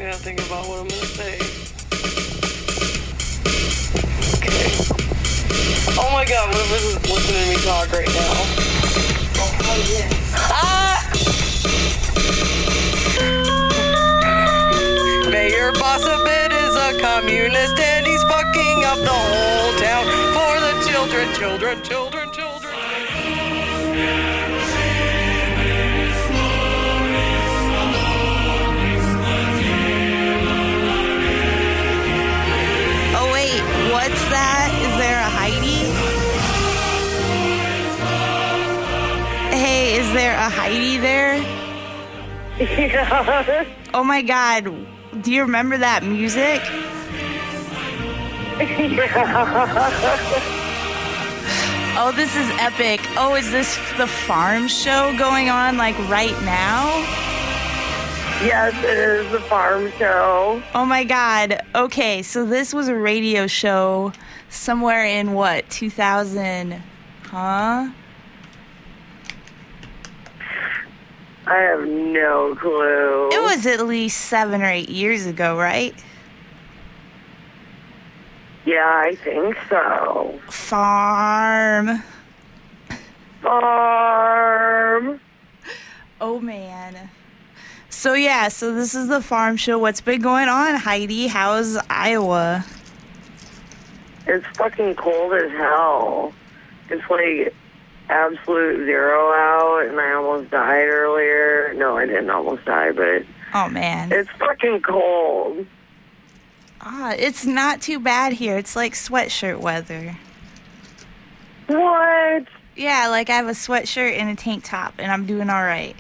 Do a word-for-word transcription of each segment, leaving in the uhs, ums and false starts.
I gotta think about what I'm gonna say. Okay. Oh my god, what if this is listening to me talk right now? Oh, yes. Ah! Mayor Bossabit is a communist and he's fucking up the whole town for the children, children, children, children. Oh wait, what's that? Is there a Heidi? Hey, is there a Heidi there? Yeah. Oh my god, do you remember that music? Oh, this is epic. Oh, is this the farm show going on like right now? Yes, it is the farm show. Oh my god. Okay, so this was a radio show somewhere in what, two thousand? Huh? I have no clue. It was at least seven or eight years ago, right? Yeah, I think so. Farm. Farm. Oh man. So yeah, so this is the farm show. What's been going on, Heidi? How's Iowa? It's fucking cold as hell. It's like absolute zero out, and I almost died earlier. No, I didn't almost die, but Oh man. it's fucking cold. Ah, it's not too bad here. It's like sweatshirt weather. What? Yeah, like I have a sweatshirt and a tank top, and I'm doing all right.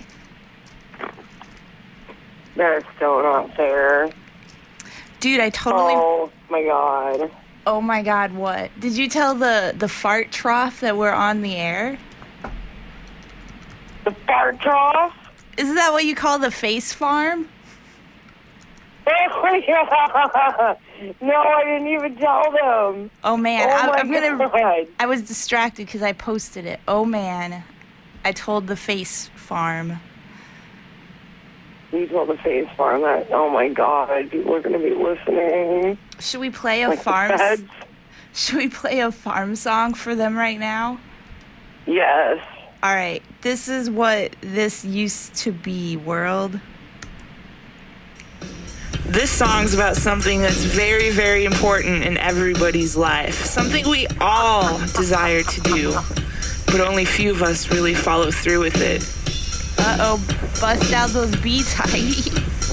That is so not fair. Dude, I totally... Oh, my God. Oh my god, what? Did you tell the, the fart trough that we're on the air? The fart trough? Isn't that what you call the face farm? Oh, yeah. No, I didn't even tell them. Oh man, Oh, I, my I'm gonna... God. I was distracted because I posted it. Oh man, I told the face farm. You told the face farm that, oh my God, people are going to be listening. Should we play a Like the farm... feds? Should we play a farm song for them right now? Yes. All right, this is what this used to be, world. This song's about something that's very, very important in everybody's life. Something we all desire to do, but only few of us really follow through with it. Uh-oh, bust out those beats, Heidi.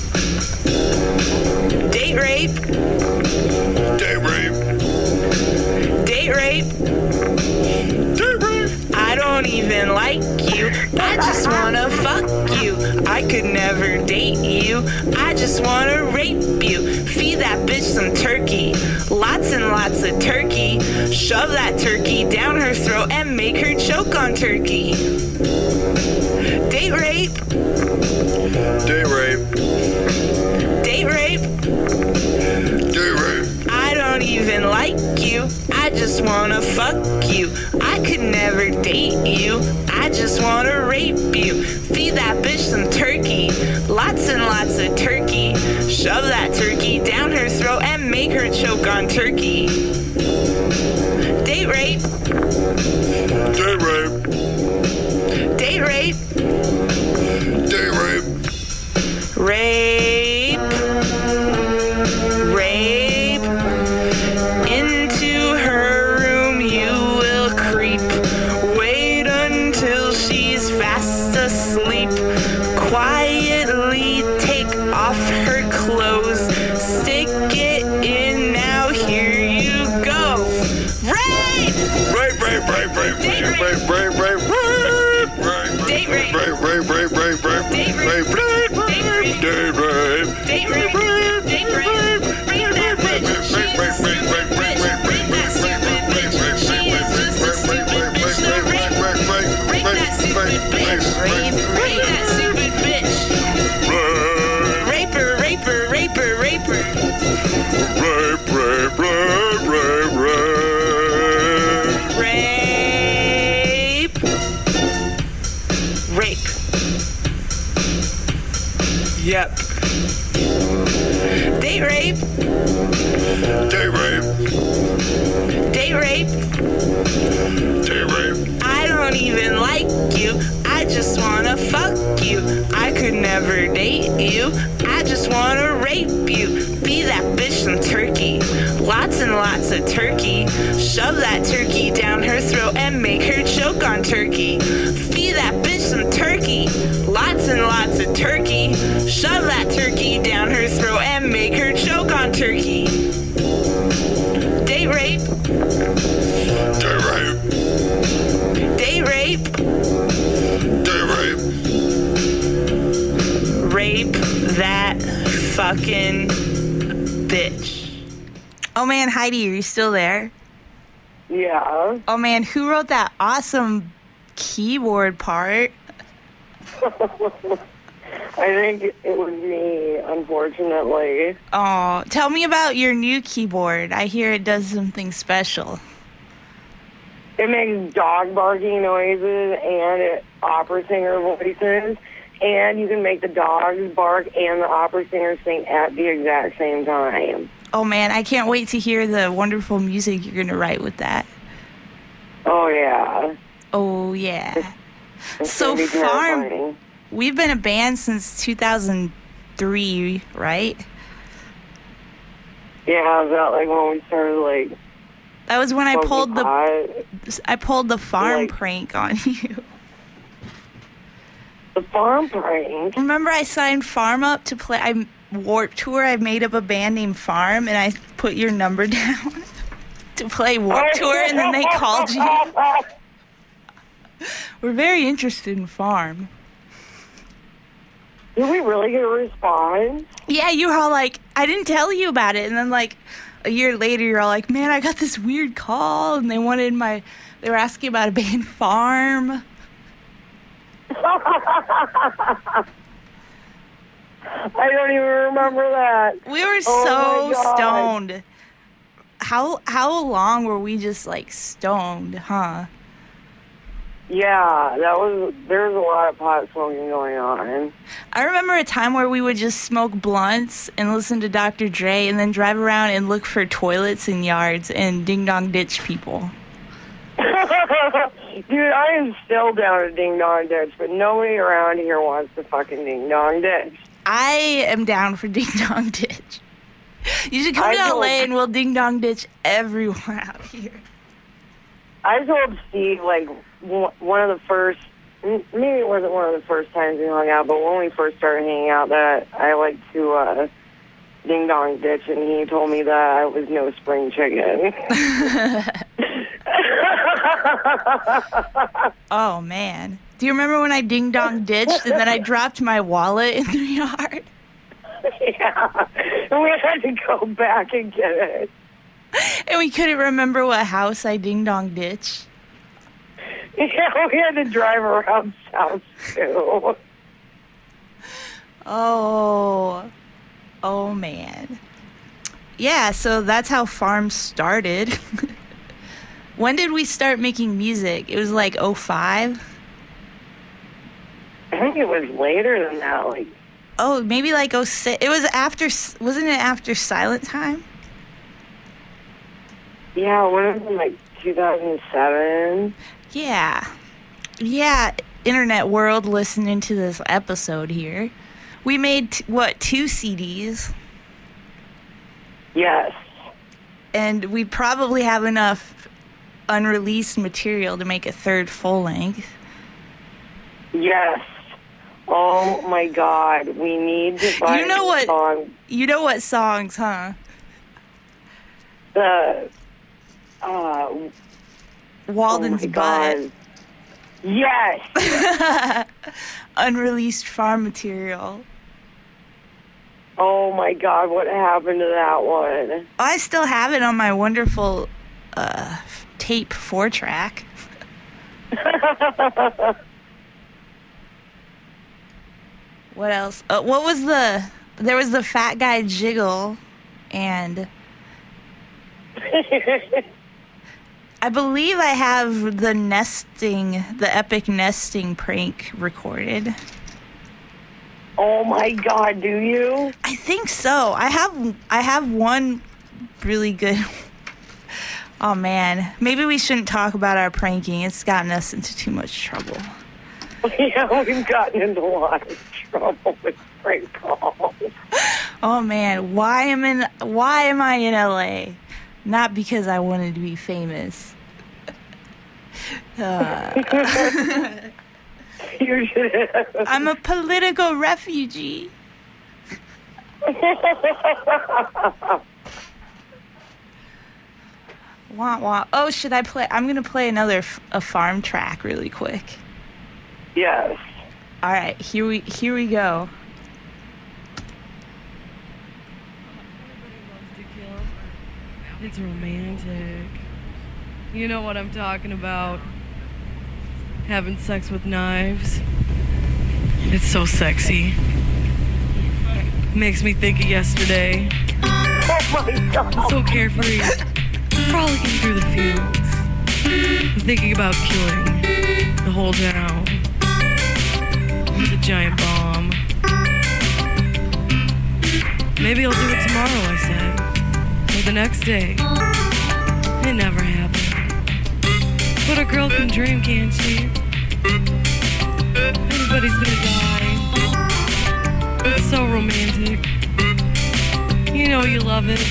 Date rape. Date rape. Date rape. Date rape. I don't even like you. I just wanna fuck you. I could never date you. I just wanna rape you. Feed that bitch some turkey. Lots and lots of turkey. Shove that turkey down her throat and make her choke on turkey. Date rape. Date rape. Date rape. Date rape. I don't even like you. I just wanna fuck you. I could never date you. I just wanna rape you. Feed that bitch some turkey. Lots and lots of turkey. Shove that turkey down her throat and make her choke on turkey. Date rape. Date rape. Date rape. Date rape. Rape. Rape. Into her room you will creep. Wait until she's fast asleep. Quietly take off her clothes. Stick it in, now here you go. Rape! Rape, rape, rape, rape, Date rape, rape. rape, rape, rape, rape, rape, Date rape. rape, rape, rape, rape, rape, Date rape. rape, rape, Date rape. date rape. Date rape. Date rape. Rape that bitch. She's a stupid bitch. Rape that stupid bitch. She is just a stupid bitch. No, rape. Rape that stupid bitch. Rape, Rape that stupid bitch. Raper, raper, raper, raper. Rape, rape, rape, rape, rape. Rape. Yep. Date rape. Date rape. Date rape. Date rape. I don't even like you. I just wanna fuck you. I could never date you. I just wanna rape you. Be that bitch some turkey. Lots and lots of turkey. Shove that turkey down her throat and make her choke on turkey. Feed that bitch some turkey. Lots and lots of turkey. Shove that turkey down her throat and make her choke on turkey. Date rape. Date rape. Date rape. Date rape. Rape that fucking bitch. Oh man, Heidi, are you still there? Yeah. Oh man, who wrote that awesome keyboard part? I think it was me, unfortunately. Oh, tell me about your new keyboard. I hear it does something special. It makes dog barking noises and it, opera singer voices, and you can make the dogs bark and the opera singer sing at the exact same time. Oh man, I can't wait to hear the wonderful music you're going to write with that. Oh, yeah. Oh yeah. It's So gonna be Farm, terrifying. we've been a band since two thousand three, right? Yeah, is that like when we started, like, That was when I smoking pulled the pot? I pulled the farm Like- prank on you. The farm prank? Remember I signed Farm up to play I Warp Tour. I made up a band named Farm and I put your number down to play Warp Tour and then they called you. We're very interested in Farm. Did we really get a response? Yeah, you were all like, I didn't tell you about it. And then like a year later, you're all like, man, I got this weird call and they wanted my, they were asking about a band Farm. I don't even remember that. We were Oh my so God. stoned. How how long were we just like stoned, huh? Yeah, that was, there was a lot of pot smoking going on. I remember a time where we would just smoke blunts and listen to Doctor Dre and then drive around and look for toilets in yards and ding-dong ditch people. Dude, I am still down to Ding Dong Ditch, but nobody around here wants to fucking Ding Dong Ditch. I am down for ding-dong ditch. You should come I to L A don't- and we'll ding-dong ditch everyone out here. I told Steve, like, w- one of the first, m- maybe it wasn't one of the first times we hung out, but when we first started hanging out, that I like to uh, Ding Dong Ditch, and he told me that I was no spring chicken. Oh, man. Do you remember when I ding-dong ditched and then I dropped my wallet in the yard? Yeah, and we had to go back and get it. And we couldn't remember what house I ding-dong ditched. Yeah, we had to drive around south, too. Oh. Oh, man. Yeah, so that's how Farm started. When did we start making music? It was like oh five? I think it was later than that, like, Oh, maybe like oh six. It was after, wasn't it after Silent Time? yeah, when it was in, like, two thousand seven. Yeah. Yeah, internet world listening to this episode here. We made, t- what, two C Ds? Yes. And we probably have enough unreleased material to make a third full length. Yes. Oh, my God. We need to find You know the what- song. You know what songs, huh? The, uh, Walden's oh my Butt. God. Yes. Unreleased Farm material. Oh, my God. What happened to that one? I still have it on my wonderful uh, tape four track. What else? Uh, what was the... There was the Fat Guy Jiggle, and I believe I have the nesting, the epic nesting prank recorded. Oh my God, do you? I think so. I have I have one really good. Oh man, maybe we shouldn't talk about our pranking. It's gotten us into too much trouble. Yeah, we've gotten into a lot of trouble with prank calls. Oh man, why am in why am I in L A? Not because I wanted to be famous. Uh, You should. I'm a political refugee. Wah wah. Oh, should I play? I'm gonna play another f- a farm track really quick. Yes. All right, here we here we go. It's romantic. You know what I'm talking about. Having sex with knives. It's so sexy. Makes me think of yesterday. Oh my God. So carefree. Frolicking through the fields. Thinking about killing the whole town with a giant bomb. Maybe I'll do it tomorrow, I said. Or the next day. It never happened. But a girl can dream, can't she? Everybody's gonna die. It's so romantic. You know you love it.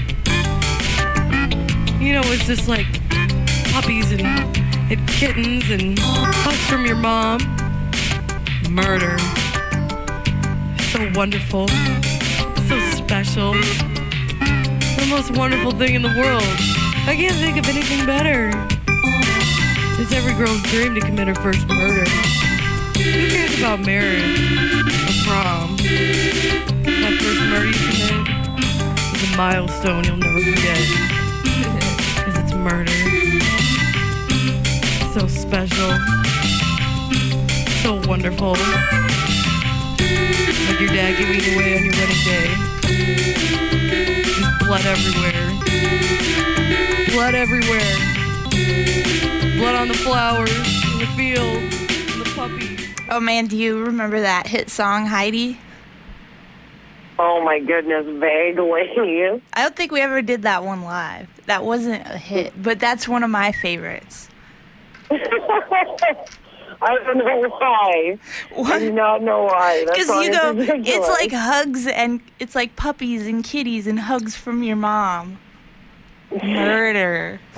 You know it's just like puppies and, and kittens and hugs from your mom. Murder. So wonderful. So special. The most wonderful thing in the world. I can't think of anything better. It's every girl's dream to commit her first murder. Who cares about marriage or prom? That first murder you commit is a milestone you'll never forget. Because it's murder. So special. So wonderful. Like your dad giving you away on your wedding day. Just blood everywhere. Blood everywhere. Blood on the flowers, in the field, in the puppies. Oh man, do you remember that hit song Heidi? Oh my goodness, vaguely. I don't think we ever did that one live. That wasn't a hit, but that's one of my favorites. I don't know why. I do not know why. That Because song you is go, ridiculous. it's like hugs and it's like puppies and kitties and hugs from your mom. Murder.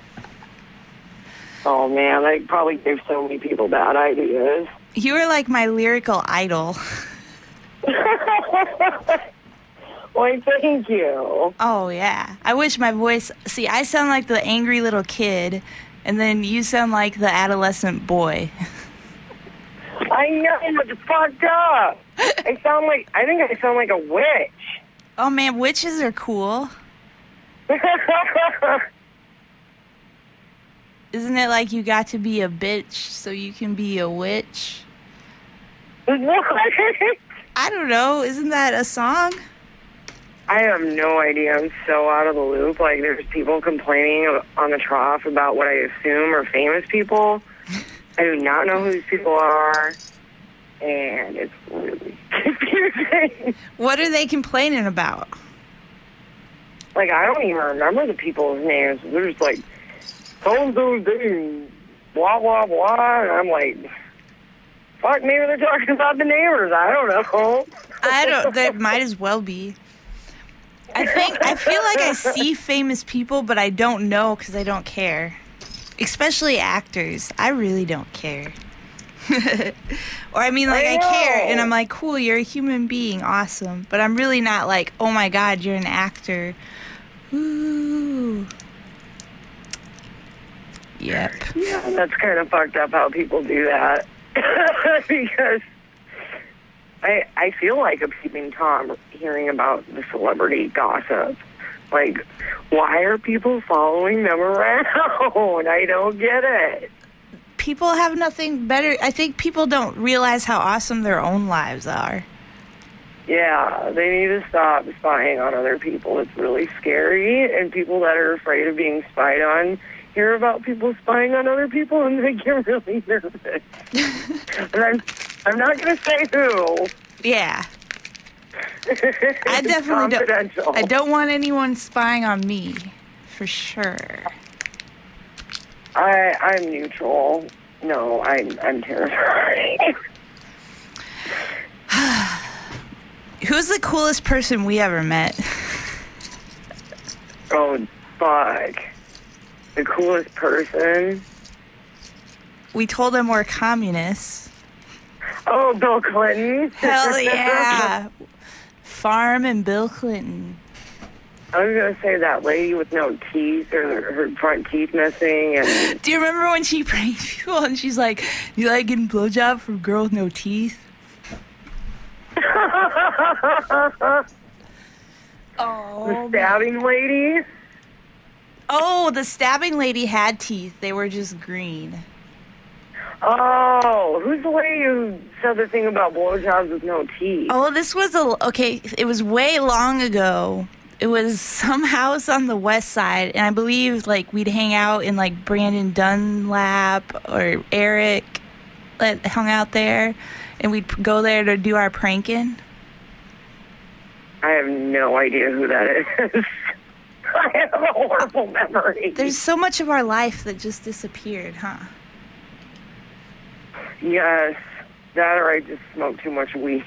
Oh man, I probably gave so many people bad ideas. You were like my lyrical idol. Why, thank you. Oh yeah. I wish my voice. See, I sound like the angry little kid, and then you sound like the adolescent boy. I know, it's fucked up. I sound like, I think I sound like a witch. Oh man, witches are cool. Isn't it like you got to be a bitch so you can be a witch? What? I don't know. Isn't that a song? I have no idea. I'm so out of the loop. Like, there's people complaining on the trough about what I assume are famous people. I do not know who these people are, and it's really confusing. What are they complaining about? Like, I don't even remember the people's names. They're just like, so-and-so's dating blah, blah, blah. And I'm like, fuck, maybe they're talking about the neighbors. I don't know. I don't. That might as well be. I think I feel like I see famous people, but I don't know because I don't care. Especially actors. I really don't care. Or I mean, like I, I care, and I'm like, cool, you're a human being, awesome. But I'm really not like, oh my god, you're an actor. Ooh. Yep. Yeah, that's kind of fucked up how people do that. Because I I feel like a peeping Tom hearing about the celebrity gossip. Like, why are people following them around? I don't get it. People have nothing better. I think people don't realize how awesome their own lives are. Yeah, they need to stop spying on other people. It's really scary, and people that are afraid of being spied on hear about people spying on other people, and they get really nervous. And I'm, I'm not going to say who, Yeah. I definitely don't. Confidential. I don't want anyone spying on me, for sure. I I'm neutral. No, I'm I'm terrified. Who's the coolest person we ever met? Oh fuck! The coolest person. We told him we're communists. Oh, Bill Clinton. Hell yeah. Farm and Bill Clinton. I was gonna say that lady with no teeth or her front teeth missing, and Do you remember when she pranked people and she's like, you like getting blowjob from a girl with no teeth? Oh. the stabbing lady. Oh, the stabbing lady had teeth. They were just green. Oh, who's the lady who said the thing about blowjobs with no teeth? Oh, this was a okay. It was way long ago. It was some house on the west side, and I believe like we'd hang out in like Brandon Dunlap or Eric that hung out there, and we'd go there to do our pranking. I have no idea who that is. I have a horrible memory. There's so much of our life that just disappeared, huh? Yes, that or I just smoked too much weed.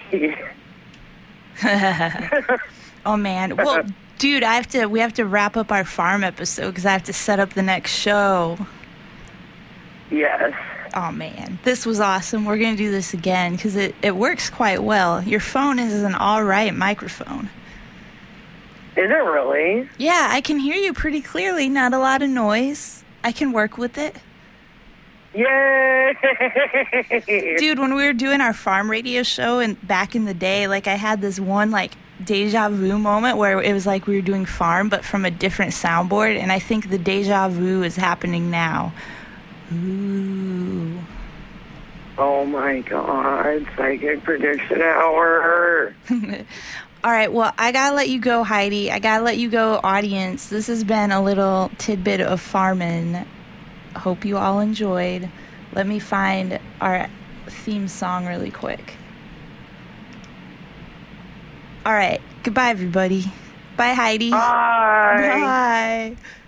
Oh man. Well, dude, I have to. We have to wrap up our farm episode because I have to set up the next show. Yes. Oh man, this was awesome. We're gonna do this again because it it works quite well. Your phone is an all right microphone. Is it really? Yeah, I can hear you pretty clearly. Not a lot of noise. I can work with it. Yay! Dude, when we were doing our farm radio show and back in the day, like I had this one like deja vu moment where it was like we were doing farm but from a different soundboard, and I think the deja vu is happening now. Ooh. Oh my god, psychic prediction hour. All right, well, I gotta let you go, Heidi. I gotta let you go, audience. This has been a little tidbit of farming. Hope you all enjoyed. Let me find our theme song really quick. All right, goodbye, everybody. Bye, Heidi. Bye. Bye.